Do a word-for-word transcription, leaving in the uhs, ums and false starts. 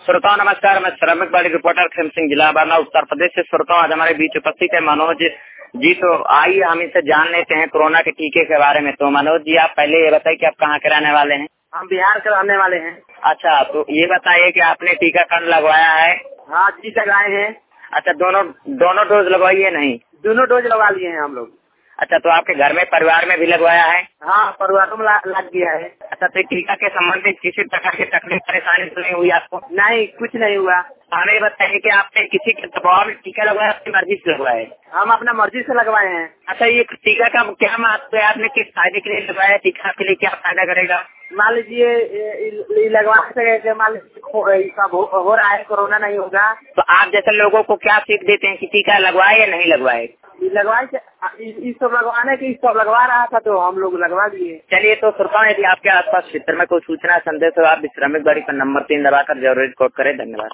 श्रोताओं नमस्कार, मैं श्रमिक बाड़ी रिपोर्टर खेम सिंह, जिला बारना, उत्तर प्रदेश से। श्रोताओं आज हमारे बीच उपस्थित है मनोज जी। तो आइए हम इनसे जान लेते हैं कोरोना के टीके के बारे में। तो मनोज जी, आप पहले ये बताइए कि आप कहाँ के रहने वाले हैं? हम बिहार के रहने वाले हैं। अच्छा, तो ये बताइए कि आपने टीकाकरण लगवाया है? हाँ जी, लगाए हैं। अच्छा, दोनों दोनों डोज लगवाई है? नहीं, दोनों डोज लगवा लिए हैं हम लोग। अच्छा, तो आपके घर में परिवार में भी लगवाया है? हाँ, परिवार में लग गया है। अच्छा, तो टीका के संबंध में किसी प्रकार की तकलीफ परेशानी तो नहीं हुई आपको? नहीं, कुछ नहीं हुआ। हमें बताइए कि आपने किसी के दबाव में टीका लगवाया, अपनी मर्जी से लगवाया? हम अपना मर्जी से लगवाए हैं। अच्छा, ये टीका का क्या महत्व है? आपने किस फायदे के लिए लगवाया? टीका के लिए क्या फायदा करेगा? मान लीजिए लगवाने से मान लीजिए सब हो रहा है, कोरोना नहीं होगा। तो आप जैसे लोगों को क्या सीख देते हैं कि टीका लगवाए या नहीं लगवाए? लगवाए इस सब लगवाने की, इस सब लगवा रहा था तो हम लोग लगवा दिए। चलिए, तो श्रोताओं यदि आपके आसपास क्षेत्र में कोई सूचना संदेश हो, आप श्रमिक बाड़ी पर नंबर तीन दबाकर जरूर रिकॉर्ड करें। धन्यवाद।